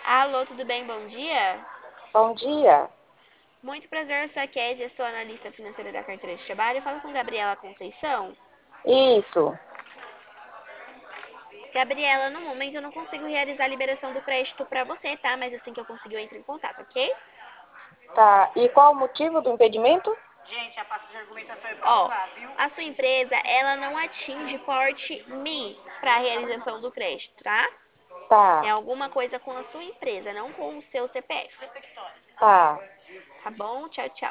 Alô, tudo bem? Bom dia. Bom dia. Muito prazer, eu sou a Kézia, sou analista financeira da carteira de trabalho. Eu falo com Gabriela Conceição. Isso, Gabriela, no momento eu não consigo realizar a liberação do crédito para você, tá? Mas assim que eu conseguir eu entro em contato, ok? tá. E qual o motivo do impedimento? Gente, a parte de argumentação é pra lá, viu? A sua empresa, ela não atinge porte Mi para a realização do crédito, tá? É Tá, alguma coisa com a sua empresa, não com o seu CPF. tá. Tá bom? Tchau, tchau.